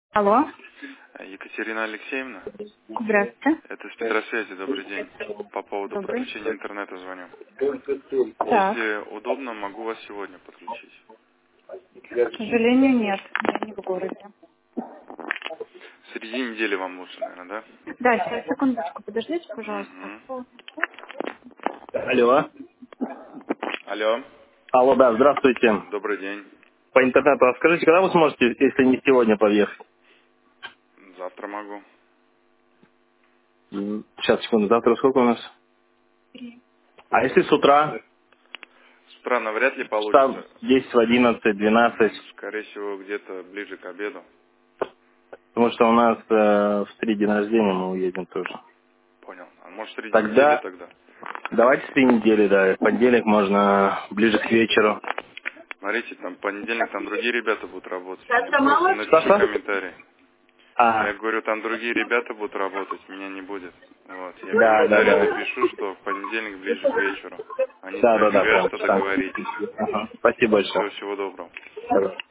Алло, Екатерина Алексеевна, здравствуйте. это с Петросвязи, добрый день. По поводу Добрый. подключения интернета звоню. Так, Если удобно, могу вас сегодня подключить. к сожалению, нет, я не в городе. В середине недели вам лучше, наверное, Да, сейчас, секундочку, подождите, да? пожалуйста. Угу. Алло. Алло, Алло, да, здравствуйте. добрый день. По интернету. А скажите, когда вы сможете, если не сегодня, подъехать? Завтра могу. Сейчас, секунду, завтра сколько у нас? А если с утра? С утра навряд ли Там получится. 10, в 11, 12. Скорее всего, где-то ближе к обеду. Потому что у нас в 3 день рождения мы уедем тоже. Понял. А может, среди недели Тогда тогда? давайте с 3 недели, да. В понедельник можно ближе к вечеру. Смотрите, там понедельник, там другие ребята будут работать. Просто напиши Что-что? комментарий. Я А, говорю, там другие ребята будут работать, меня не будет. Вот. Я в да, да, комментарии да. напишу, что в понедельник ближе к вечеру. Они с Да, вами да, да, свяжутся, понял. Так. договоритесь. Ага. Спасибо большое. Всего доброго. Да.